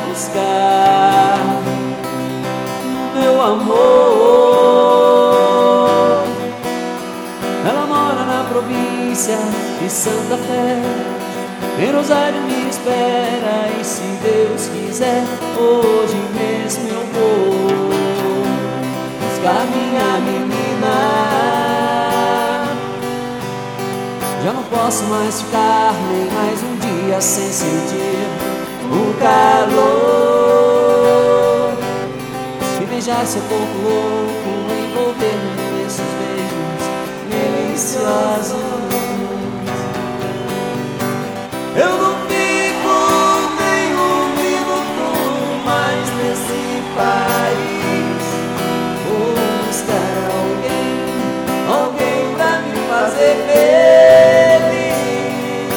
buscar meu amor. Ela mora na província de Santa Fé, em Rosário me espera, e se Deus quiser, hoje mesmo eu vou buscar minha menina. Já não posso mais ficar nem mais um dia sem sentir o calor e beijar seu corpo louco, envolver-me nesses beijos deliciosos. Eu não fico nem um minuto mais nesse país. Vou buscar alguém pra me fazer feliz.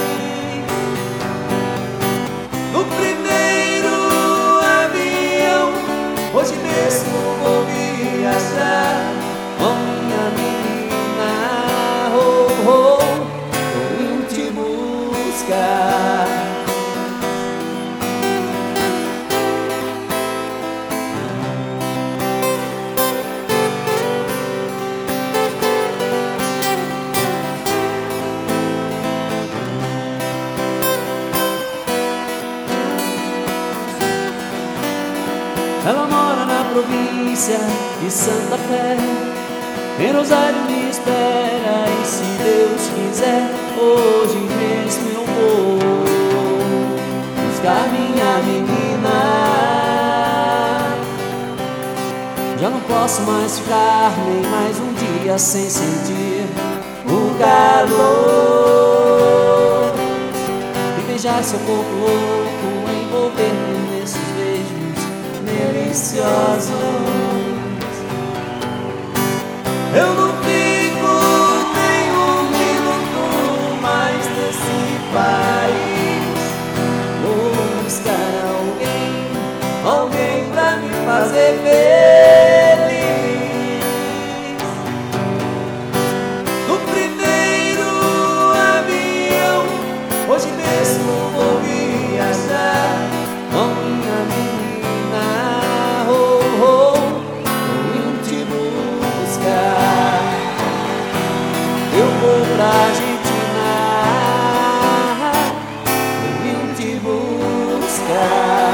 No primeiro avião, hoje mesmo vou viajar com minha menina. Vou te buscar. Ela mora na província de Santa Fé, em Rosário me espera, e se Deus quiser, hoje mesmo eu vou buscar minha menina. Já não posso mais ficar nem mais um dia sem sentir o calor e beijar seu corpo louco, envolver-me nesses beijos deliciosos. Eu não fico nem um minuto mais nesse país. Vou buscar alguém pra me fazer feliz. No primeiro avião, hoje mesmo vou viajar com minha menina. Vou te buscar. Eu vou pra Argentina, vou te buscar.